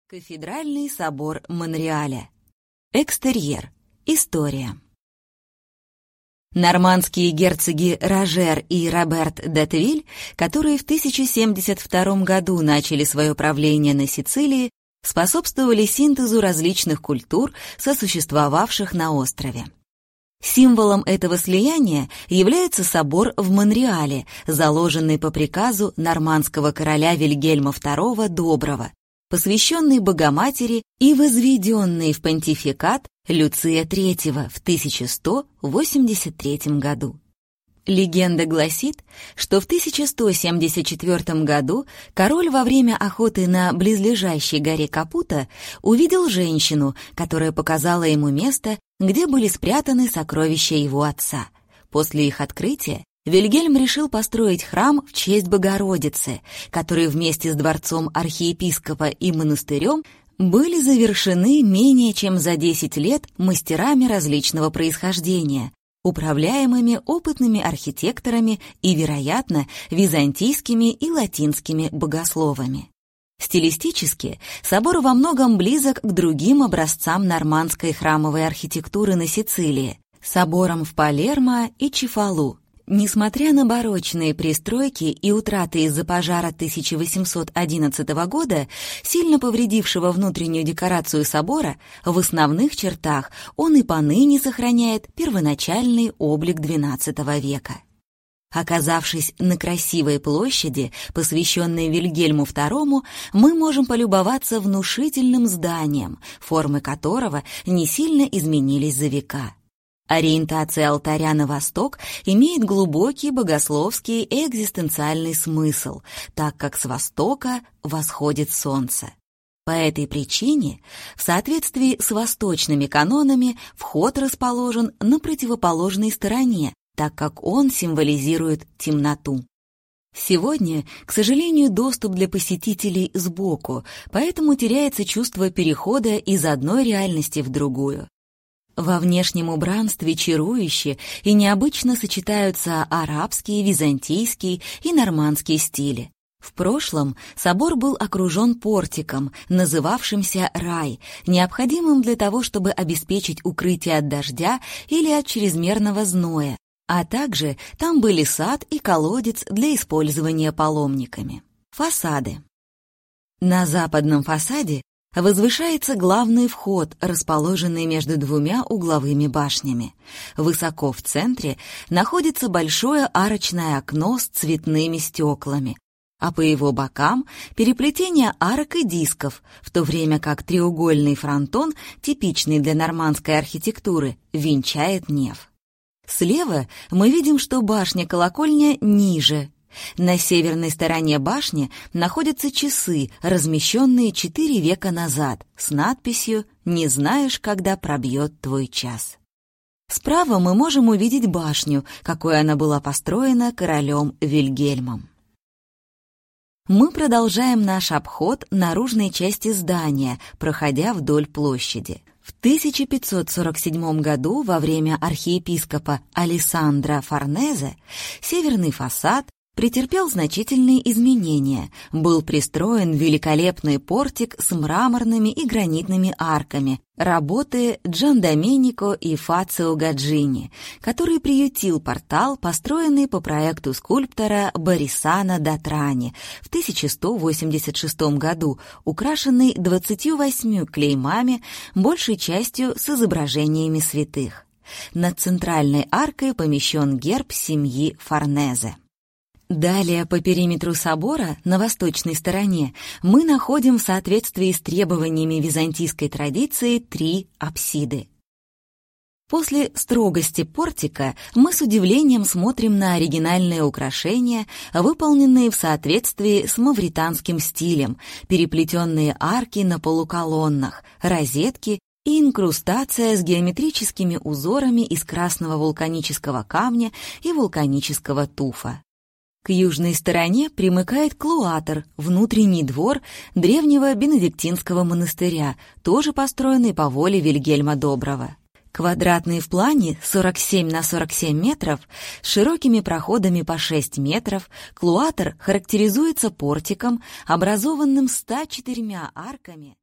Кафедральный собор Монреаля. Экстерьер. История. Нормандские герцоги Рожер и Роберт де Твиль, которые в 1072 году начали свое правление на Сицилии, способствовали синтезу различных культур, сосуществовавших на острове. Символом этого слияния является собор в Монреале, заложенный по приказу нормандского короля Вильгельма II Доброго, посвященный Богоматери и возведенный в понтификат Люция III в 1183 году. Легенда гласит, что в 1174 году король во время охоты на близлежащей горе Капуто увидел женщину, которая показала ему место, где были спрятаны сокровища его отца. После их открытия Вильгельм решил построить храм в честь Богородицы, который вместе с дворцом архиепископа и монастырем были завершены менее чем за 10 лет мастерами различного происхождения, управляемыми опытными архитекторами и, вероятно, византийскими и латинскими богословами. Стилистически собор во многом близок к другим образцам нормандской храмовой архитектуры на Сицилии — соборам в Палермо и Чефалу. Несмотря на барочные пристройки и утраты из-за пожара 1811 года, сильно повредившего внутреннюю декорацию собора, в основных чертах он и поныне сохраняет первоначальный облик XII века. Оказавшись на красивой площади, посвященной Вильгельму II, мы можем полюбоваться внушительным зданием, формы которого не сильно изменились за века. Ориентация алтаря на восток имеет глубокий богословский и экзистенциальный смысл, так как с востока восходит солнце. По этой причине, в соответствии с восточными канонами, вход расположен на противоположной стороне, так как он символизирует темноту. Сегодня, к сожалению, доступ для посетителей сбоку, поэтому теряется чувство перехода из одной реальности в другую. Во внешнем убранстве чарующе и необычно сочетаются арабский, византийский и нормандский стили. В прошлом собор был окружен портиком, называвшимся «рай», необходимым для того, чтобы обеспечить укрытие от дождя или от чрезмерного зноя, а также там были сад и колодец для использования паломниками. Фасады. На западном фасаде возвышается главный вход, расположенный между двумя угловыми башнями. Высоко в центре находится большое арочное окно с цветными стеклами, а по его бокам переплетение арок и дисков, в то время как треугольный фронтон, типичный для нормандской архитектуры, венчает неф. Слева мы видим, что башня-колокольня ниже. На северной стороне башни находятся часы, размещенные 4 века назад, с надписью «Не знаешь, когда пробьет твой час». Справа мы можем увидеть башню, какой она была построена королем Вильгельмом. Мы продолжаем наш обход наружной части здания, проходя вдоль площади. В 1547 году, во время архиепископа Алессандро Форнезе, северный фасад претерпел значительные изменения. Был пристроен великолепный портик с мраморными и гранитными арками, работы Джандоменико и Фацио Гаджини, который приютил портал, построенный по проекту скульптора Борисано да Трани в 1186 году, украшенный 28 клеймами, большей частью с изображениями святых. Над центральной аркой помещен герб семьи Форнезе. Далее по периметру собора, на восточной стороне, мы находим в соответствии с требованиями византийской традиции 3 апсиды. После строгости портика мы с удивлением смотрим на оригинальные украшения, выполненные в соответствии с мавританским стилем, переплетенные арки на полуколоннах, розетки и инкрустация с геометрическими узорами из красного вулканического камня и вулканического туфа. К южной стороне примыкает клуатр, внутренний двор древнего бенедиктинского монастыря, тоже построенный по воле Вильгельма Доброго. Квадратный в плане 47 на 47 метров, с широкими проходами по 6 метров, клуатр характеризуется портиком, образованным 104 арками.